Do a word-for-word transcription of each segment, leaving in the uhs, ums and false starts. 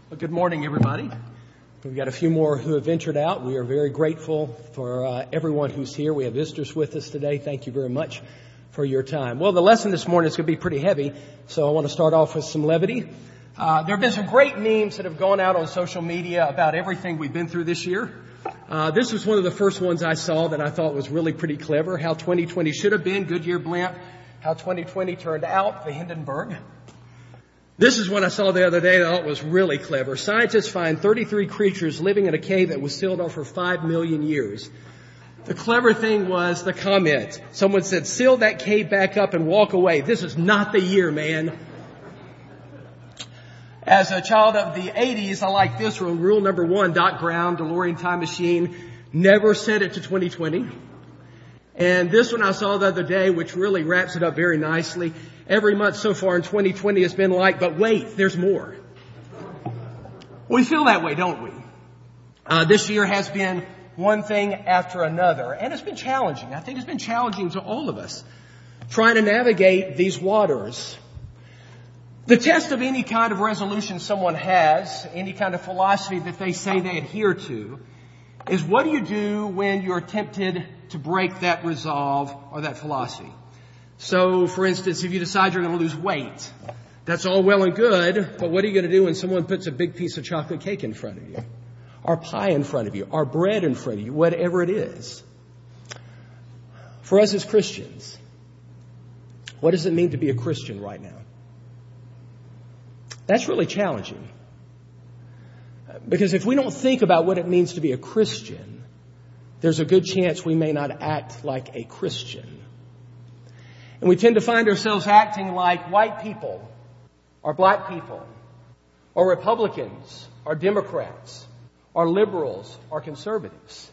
Well, good morning, everybody. We've got a few more who have ventured out. We are very grateful for uh, everyone who's here. We have visitors with us today. Thank you very much for your time. Well, the lesson this morning is going to be pretty heavy, so I want to start off with some levity. Uh, there have been some great memes that have gone out on social media about everything we've been through this year. Uh, this was one of the first ones I saw that I thought was really pretty clever. How twenty twenty should have been, Goodyear Blimp. How twenty twenty turned out, the Hindenburg. This is one I saw the other day that I thought was really clever. Scientists find thirty-three creatures living in a cave that was sealed off for five million years. The clever thing was the comment. Someone said, seal that cave back up and walk away. This is not the year, man. As a child of the eighties, I like this rule. Rule number one, dot ground, DeLorean time machine. Never set it to twenty twenty. And this one I saw the other day, which really wraps it up very nicely. Every month so far in twenty twenty has been like, but wait, there's more. We feel that way, don't we? Uh, this year has been one thing after another. And it's been challenging. I think it's been challenging to all of us, trying to navigate these waters. The test of any kind of resolution someone has, any kind of philosophy that they say they adhere to, is what do you do when you're tempted to break that resolve or that philosophy? So, for instance, if you decide you're going to lose weight, that's all well and good, but what are you going to do when someone puts a big piece of chocolate cake in front of you? Or pie in front of you? Or bread in front of you? Whatever it is. For us as Christians, what does it mean to be a Christian right now? That's really challenging. Because if we don't think about what it means to be a Christian, there's a good chance we may not act like a Christian. And we tend to find ourselves acting like white people, or black people, or Republicans, or Democrats, or liberals, or conservatives.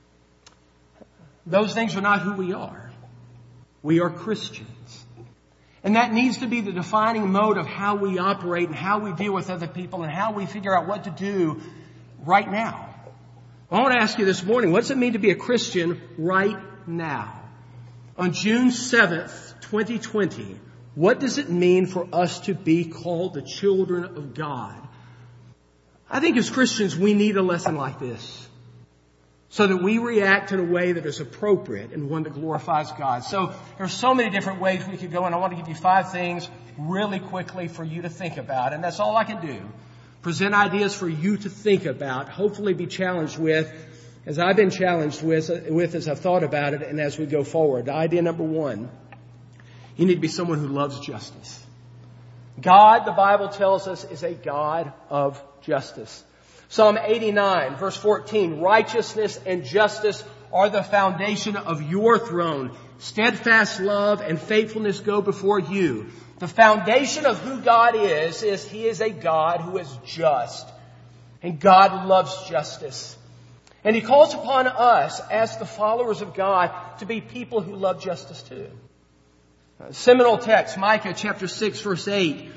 Those things are not who we are. We are Christians. And that needs to be the defining mode of how we operate and how we deal with other people and how we figure out what to do right now. I want to ask you this morning, what does it mean to be a Christian right now? On June seventh, twenty twenty, what does it mean for us to be called the children of God? I think as Christians, we need a lesson like this so that we react in a way that is appropriate and one that glorifies God. So there are so many different ways we could go, and I want to give you five things really quickly for you to think about, and that's all I can do. Present ideas for you to think about, hopefully be challenged with, as I've been challenged with, with as I've thought about it and as we go forward. Idea number one, you need to be someone who loves justice. God, the Bible tells us, is a God of justice. Psalm eighty-nine, verse fourteen, righteousness and justice are the foundation of your throne. Steadfast love and faithfulness go before you. The foundation of who God is, is He is a God who is just. And God loves justice. And He calls upon us as the followers of God to be people who love justice too. Uh, seminal text, Micah chapter six, verse eight.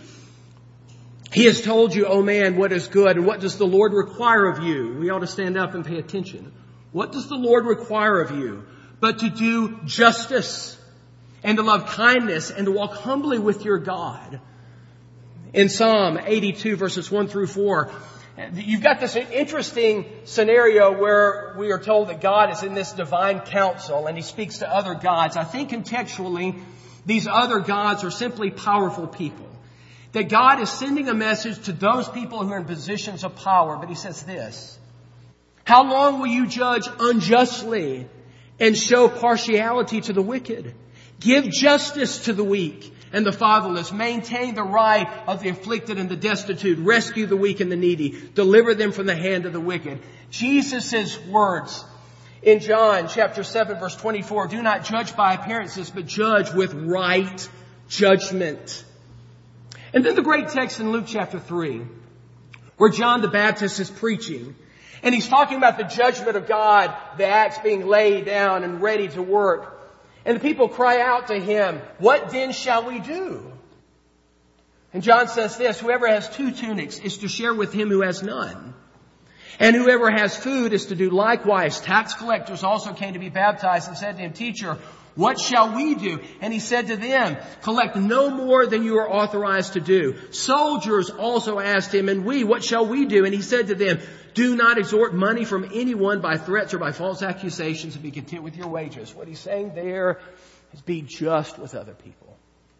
He has told you, O man, what is good, and what does the Lord require of you? We ought to stand up and pay attention. What does the Lord require of you? But to do justice, and to love kindness, and to walk humbly with your God. In Psalm eighty-two, verses one through four, you've got this interesting scenario where we are told that God is in this divine council, and He speaks to other gods. I think contextually, these other gods are simply powerful people. That God is sending a message to those people who are in positions of power. But He says this, how long will you judge unjustly and show partiality to the wicked? Give justice to the weak and the fatherless. Maintain the right of the afflicted and the destitute. Rescue the weak and the needy. Deliver them from the hand of the wicked. Jesus' words in John chapter seven, verse twenty-four, do not judge by appearances, but judge with right judgment. And then the great text in Luke chapter three, where John the Baptist is preaching. And he's talking about the judgment of God, the axe being laid down and ready to work. And the people cry out to him, what then shall we do? And John says this, whoever has two tunics is to share with him who has none. And whoever has food is to do likewise. Tax collectors also came to be baptized and said to him, Teacher, what shall we do? And he said to them, collect no more than you are authorized to do. Soldiers also asked him, and we, what shall we do? And he said to them, do not extort money from anyone by threats or by false accusations, and be content with your wages. What he's saying there is be just with other people.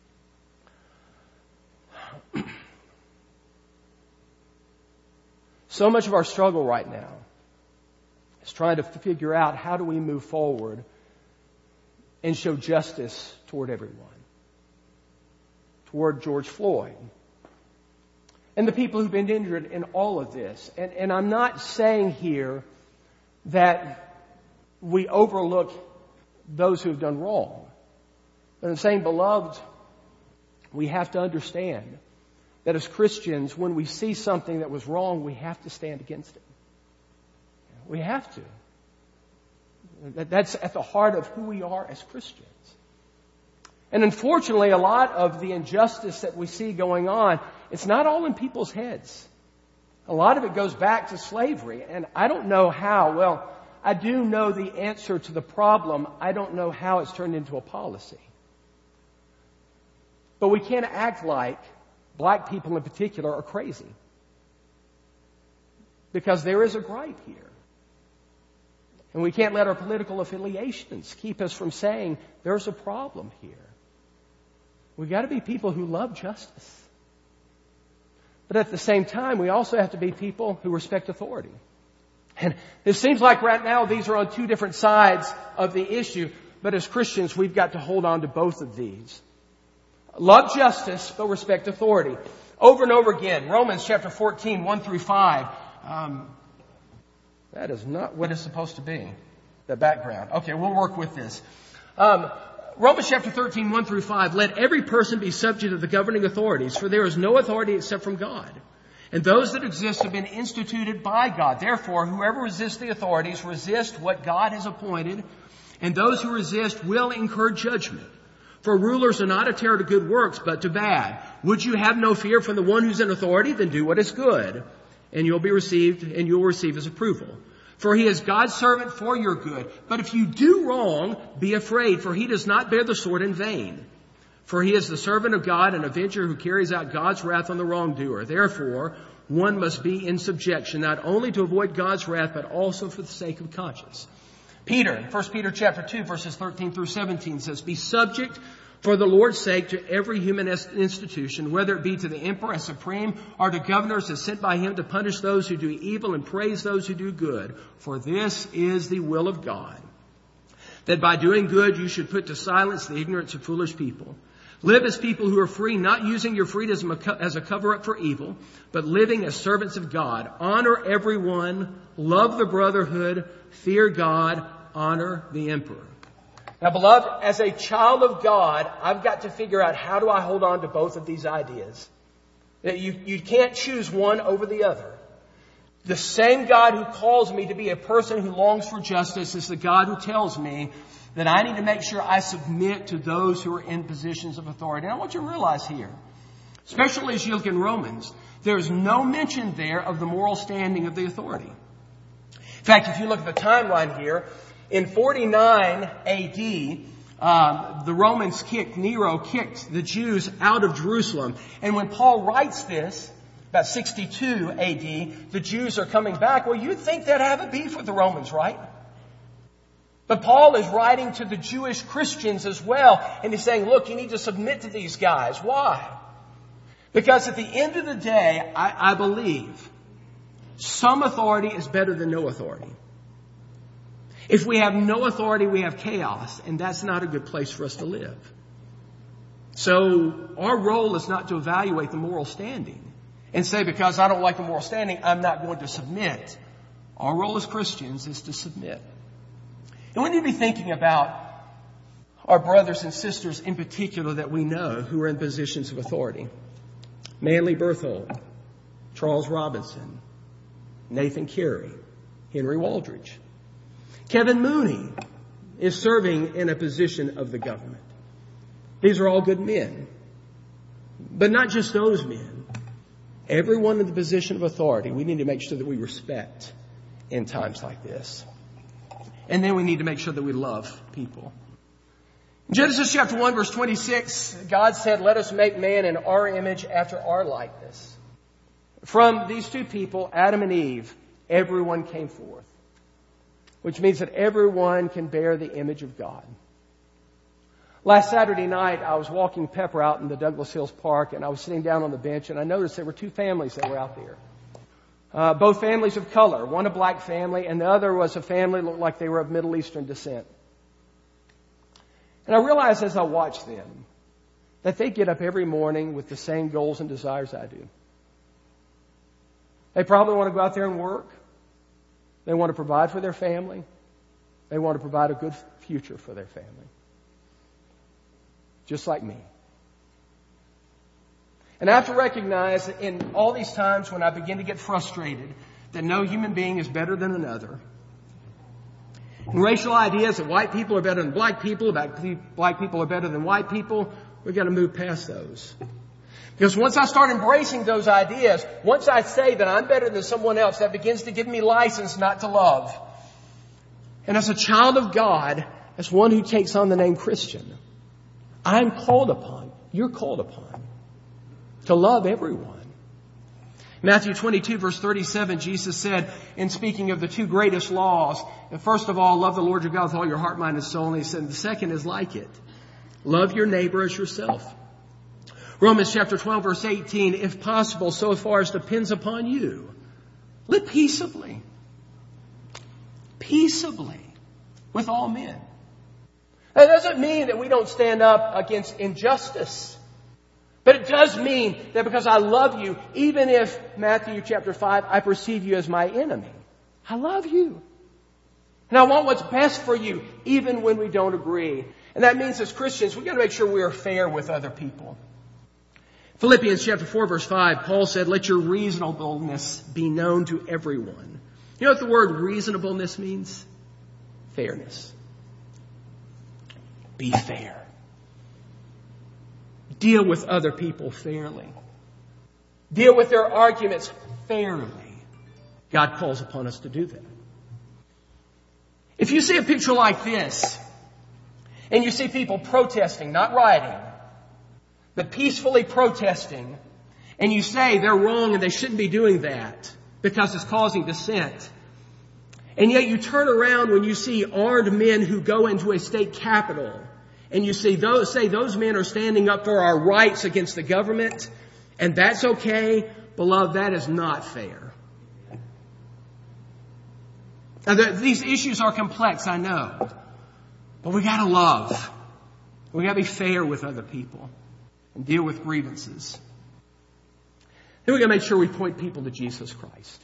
So much of our struggle right now is trying to figure out how do we move forward and show justice toward everyone. Toward George Floyd. And the people who've been injured in all of this. And, and I'm not saying here that we overlook those who have done wrong. But I'm saying, beloved, we have to understand that as Christians, when we see something that was wrong, we have to stand against it. We have to. That's at the heart of who we are as Christians. And unfortunately, a lot of the injustice that we see going on, it's not all in people's heads. A lot of it goes back to slavery. And I don't know how. Well, I do know the answer to the problem. I don't know how it's turned into a policy. But we can't act like black people in particular are crazy. Because there is a gripe here. And we can't let our political affiliations keep us from saying there's a problem here. We've got to be people who love justice. But at the same time, we also have to be people who respect authority. And it seems like right now these are on two different sides of the issue. But as Christians, we've got to hold on to both of these. Love justice, but respect authority. Over and over again, Romans chapter fourteen, one through five. Um, that is not what it's supposed to be. The background. Okay, we'll work with this. Um, Romans chapter thirteen, one through five. Let every person be subject to the governing authorities, for there is no authority except from God. And those that exist have been instituted by God. Therefore, whoever resists the authorities resist what God has appointed, and those who resist will incur judgment. For rulers are not a terror to good works, but to bad. Would you have no fear from the one who's in authority? Then do what is good, and you'll be received, and you'll receive his approval. For he is God's servant for your good. But if you do wrong, be afraid, for he does not bear the sword in vain. For he is the servant of God, an avenger who carries out God's wrath on the wrongdoer. Therefore, one must be in subjection, not only to avoid God's wrath, but also for the sake of conscience. Peter, First Peter chapter two, verses thirteen through seventeen says, be subject for the Lord's sake to every human institution, whether it be to the emperor as supreme or to governors as sent by him to punish those who do evil and praise those who do good. For this is the will of God, that by doing good you should put to silence the ignorance of foolish people. Live as people who are free, not using your freedom as a cover-up for evil, but living as servants of God. Honor everyone, love the brotherhood, fear God, honor the emperor. Now, beloved, as a child of God, I've got to figure out how do I hold on to both of these ideas. You, you can't choose one over the other. The same God who calls me to be a person who longs for justice is the God who tells me that I need to make sure I submit to those who are in positions of authority. And I want you to realize here, especially as you look in Romans, there's no mention there of the moral standing of the authority. In fact, if you look at the timeline here, in forty-nine A D, um, the Romans kicked, Nero kicked the Jews out of Jerusalem. And when Paul writes this, about sixty-two A D, the Jews are coming back. Well, you'd think they'd have a beef with the Romans, right? But Paul is writing to the Jewish Christians as well. And he's saying, look, you need to submit to these guys. Why? Because at the end of the day, I, I believe some authority is better than no authority. If we have no authority, we have chaos, and that's not a good place for us to live. So our role is not to evaluate the moral standing and say, because I don't like the moral standing, I'm not going to submit. Our role as Christians is to submit. And we need to be thinking about our brothers and sisters in particular that we know who are in positions of authority. Manly Berthold, Charles Robinson, Nathan Carey, Henry Waldridge. Kevin Mooney is serving in a position of the government. These are all good men. But not just those men. Everyone in the position of authority, we need to make sure that we respect in times like this. And then we need to make sure that we love people. In Genesis chapter one, verse twenty-six, God said, "Let us make man in our image after our likeness." From these two people, Adam and Eve, everyone came forth. Which means that everyone can bear the image of God. Last Saturday night, I was walking Pepper out in the Douglas Hills Park, and I was sitting down on the bench, and I noticed there were two families that were out there. Uh, both families of color. One a black family, and the other was a family that looked like they were of Middle Eastern descent. And I realized as I watched them that they get up every morning with the same goals and desires I do. They probably want to go out there and work. They want to provide for their family. They want to provide a good future for their family. Just like me. And I have to recognize that in all these times when I begin to get frustrated that no human being is better than another, and racial ideas that white people are better than black people, that black people are better than white people, we've got to move past those. Because once I start embracing those ideas, once I say that I'm better than someone else, that begins to give me license not to love. And as a child of God, as one who takes on the name Christian, I'm called upon, you're called upon, to love everyone. Matthew twenty-two, verse thirty-seven, Jesus said, in speaking of the two greatest laws, first of all, love the Lord your God with all your heart, mind, and soul. And he said, the second is like it. Love your neighbor as yourself. Romans chapter twelve, verse eighteen, if possible, so far as depends upon you, live peaceably. Peaceably with all men. That doesn't mean that we don't stand up against injustice. But it does mean that because I love you, even if, Matthew chapter five, I perceive you as my enemy, I love you. And I want what's best for you, even when we don't agree. And that means as Christians, we've got to make sure we are fair with other people. Philippians chapter four, verse five, Paul said, let your reasonableness be known to everyone. You know what the word reasonableness means? Fairness. Be fair. Deal with other people fairly. Deal with their arguments fairly. God calls upon us to do that. If you see a picture like this, and you see people protesting, not rioting, but peacefully protesting, and you say they're wrong and they shouldn't be doing that because it's causing dissent, and yet you turn around when you see armed men who go into a state capitol, and you see those, say those men are standing up for our rights against the government, and that's okay, beloved, that is not fair. Now, the, these issues are complex, I know, but we got to love. We got to be fair with other people and deal with grievances. Then we got to make sure we point people to Jesus Christ.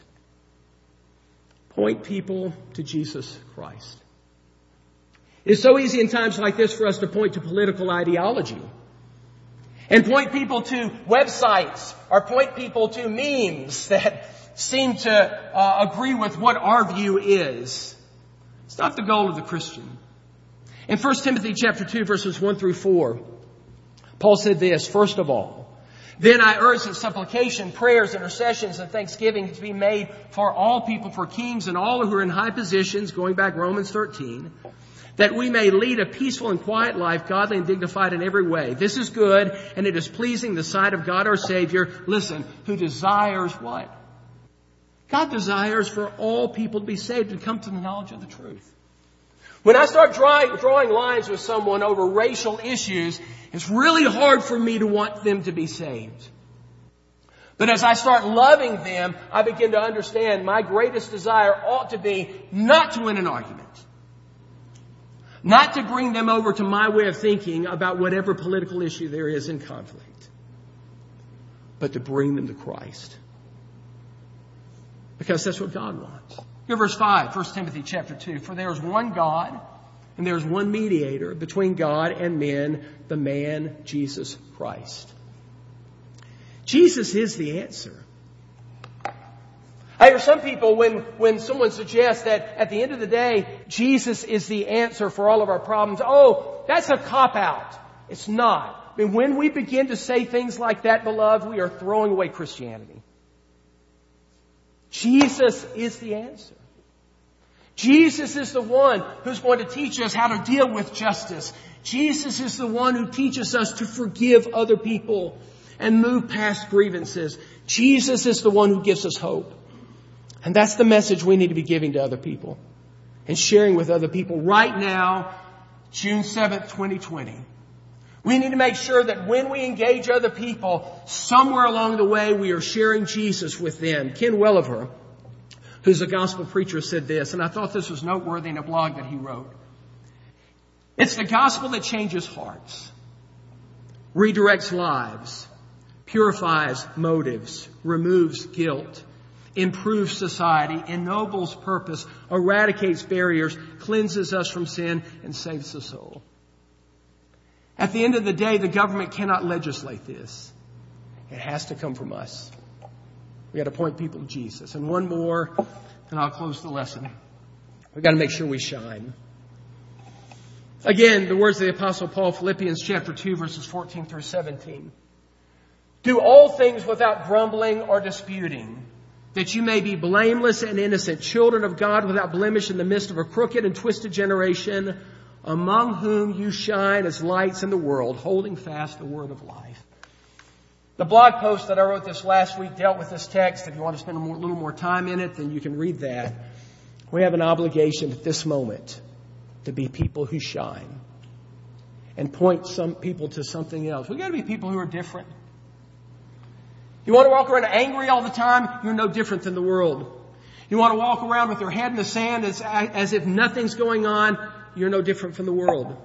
Point people to Jesus Christ. It's so easy in times like this for us to point to political ideology and point people to websites or point people to memes that seem to uh, agree with what our view is. It's not the goal of the Christian. In First Timothy chapter two, verses one through four, Paul said this, first of all, then I urge that supplication, prayers, intercessions, and thanksgiving to be made for all people, for kings and all who are in high positions, going back Romans thirteen, that we may lead a peaceful and quiet life, godly and dignified in every way. This is good, and it is pleasing in the sight of God our Savior, listen, who desires what? God desires for all people to be saved and come to the knowledge of the truth. When I start drawing, drawing lines with someone over racial issues, it's really hard for me to want them to be saved. But as I start loving them, I begin to understand my greatest desire ought to be not to win an argument. Not to bring them over to my way of thinking about whatever political issue there is in conflict. But to bring them to Christ. Because that's what God wants. Here, verse five, First Timothy chapter two. For there is one God, and there is one mediator between God and men, the man Jesus Christ. Jesus is the answer. I hear some people when, when someone suggests that at the end of the day, Jesus is the answer for all of our problems. Oh, that's a cop-out. It's not. I mean, when we begin to say things like that, beloved, we are throwing away Christianity. Jesus is the answer. Jesus is the one who's going to teach us how to deal with justice. Jesus is the one who teaches us to forgive other people and move past grievances. Jesus is the one who gives us hope. And that's the message we need to be giving to other people and sharing with other people right now, June seventh, twenty twenty. We need to make sure that when we engage other people, somewhere along the way we are sharing Jesus with them. Ken Welliver, who's a gospel preacher, said this, and I thought this was noteworthy in a blog that he wrote. It's the gospel that changes hearts, redirects lives, purifies motives, removes guilt, improves society, ennobles purpose, eradicates barriers, cleanses us from sin, and saves the soul. At the end of the day, the government cannot legislate this. It has to come from us. We got to point people to Jesus. And one more, and I'll close the lesson. We got to make sure we shine. Again, the words of the Apostle Paul, Philippians chapter two, verses fourteen through seventeen. Do all things without grumbling or disputing, that you may be blameless and innocent, children of God without blemish in the midst of a crooked and twisted generation, among whom you shine as lights in the world, holding fast the word of life. The blog post that I wrote this last week dealt with this text. If you want to spend a more, little more time in it, then you can read that. We have an obligation at this moment to be people who shine and point some people to something else. We've got to be people who are different. You want to walk around angry all the time? You're no different than the world. You want to walk around with your head in the sand as, as if nothing's going on? You're no different from the world.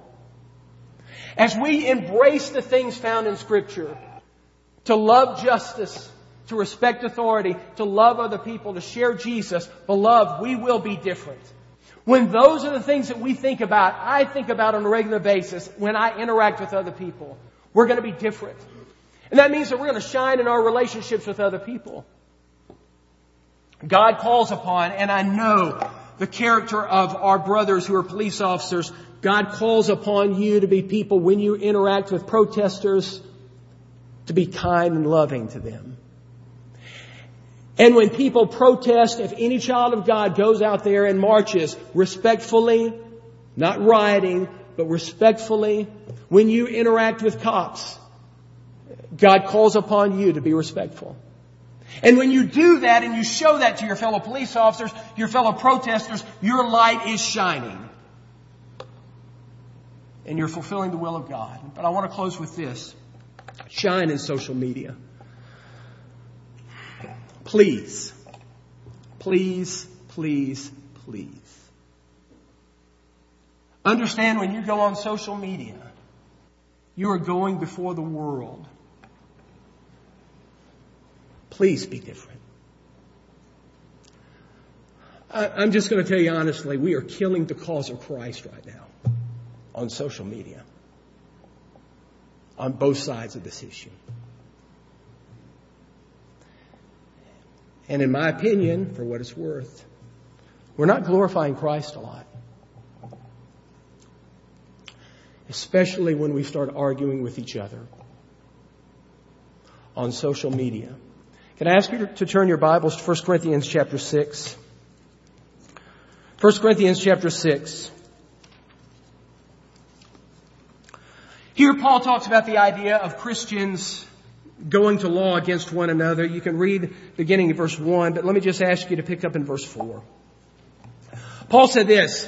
As we embrace the things found in Scripture, to love justice, to respect authority, to love other people, to share Jesus, beloved, we will be different. When those are the things that we think about, I think about on a regular basis when I interact with other people, we're going to be different. And that means that we're going to shine in our relationships with other people. God calls upon, and I know the character of our brothers who are police officers, God calls upon you to be people when you interact with protesters, to be kind and loving to them. And when people protest, if any child of God goes out there and marches respectfully, not rioting, but respectfully, when you interact with cops, God calls upon you to be respectful. And when you do that and you show that to your fellow police officers, your fellow protesters, your light is shining. And you're fulfilling the will of God. But I want to close with this. Shine in social media. Please, please, please, please. Understand when you go on social media, you are going before the world. Please be different. I'm just going to tell you honestly, we are killing the cause of Christ right now on social media, on both sides of this issue. And in my opinion, for what it's worth, we're not glorifying Christ a lot. Especially when we start arguing with each other on social media. Can I ask you to turn your Bibles to First Corinthians chapter six? First Corinthians chapter six. Here Paul talks about the idea of Christians going to law against one another. You can read beginning in verse one, but let me just ask you to pick up in verse four. Paul said this.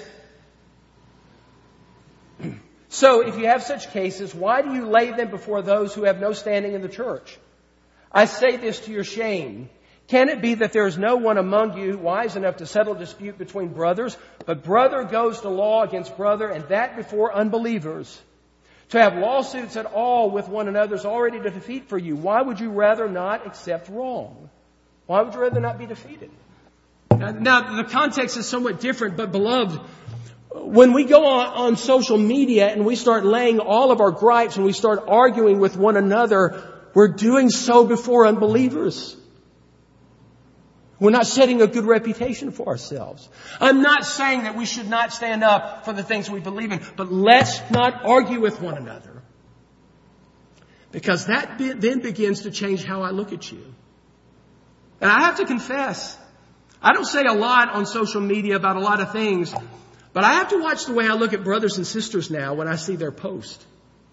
So if you have such cases, why do you lay them before those who have no standing in the church? I say this to your shame. Can it be that there is no one among you wise enough to settle dispute between brothers, but brother goes to law against brother, and that before unbelievers? To have lawsuits at all with one another is already a defeat for you. Why would you rather not accept wrong? Why would you rather not be defeated? Now, the context is somewhat different, but beloved, when we go on, on social media and we start laying all of our gripes and we start arguing with one another, we're doing so before unbelievers. We're not setting a good reputation for ourselves. I'm not saying that we should not stand up for the things we believe in, but let's not argue with one another. Because that be- then begins to change how I look at you. And I have to confess, I don't say a lot on social media about a lot of things, but I have to watch the way I look at brothers and sisters now when I see their post.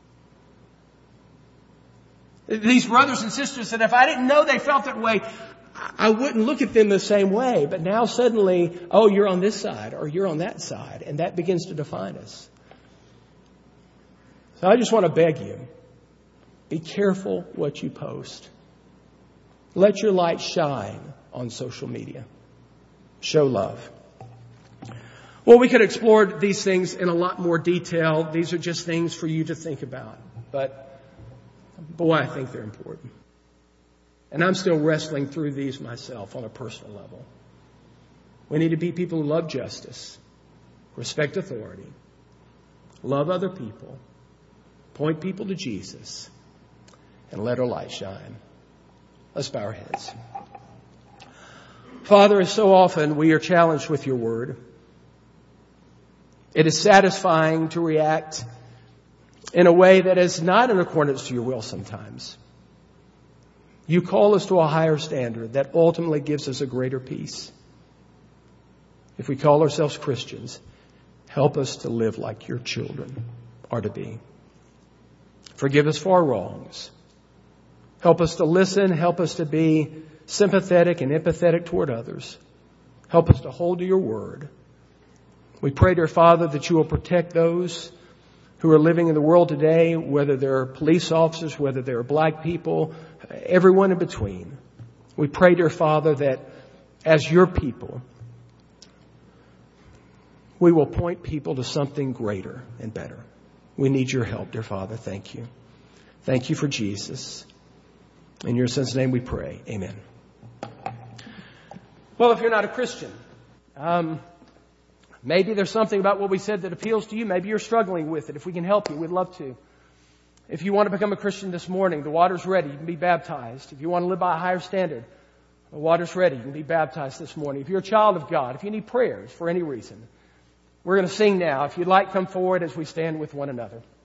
These brothers and sisters that if I didn't know they felt that way, I wouldn't look at them the same way. But now suddenly, oh, you're on this side or you're on that side. And that begins to define us. So I just want to beg you, be careful what you post. Let your light shine on social media. Show love. Well, we could explore these things in a lot more detail. These are just things for you to think about. But boy, I think they're important. And I'm still wrestling through these myself on a personal level. We need to be people who love justice, respect authority, love other people, point people to Jesus, and let our light shine. Let's bow our heads. Father, so often we are challenged with your word. It is satisfying to react in a way that is not in accordance to your will sometimes. You call us to a higher standard that ultimately gives us a greater peace. If we call ourselves Christians, help us to live like your children are to be. Forgive us for our wrongs. Help us to listen. Help us to be sympathetic and empathetic toward others. Help us to hold to your word. We pray, dear Father, that you will protect those who are living in the world today, whether they're police officers, whether they're black people, everyone in between. We pray, dear Father, that as your people, we will point people to something greater and better. We need your help, dear Father. Thank you. Thank you for Jesus. In your Son's name we pray. Amen. Well, if you're not a Christian, um, maybe there's something about what we said that appeals to you. Maybe you're struggling with it. If we can help you, we'd love to. If you want to become a Christian this morning, the water's ready. You can be baptized. If you want to live by a higher standard, the water's ready. You can be baptized this morning. If you're a child of God, if you need prayers for any reason, we're going to sing now. If you'd like, come forward as we stand with one another.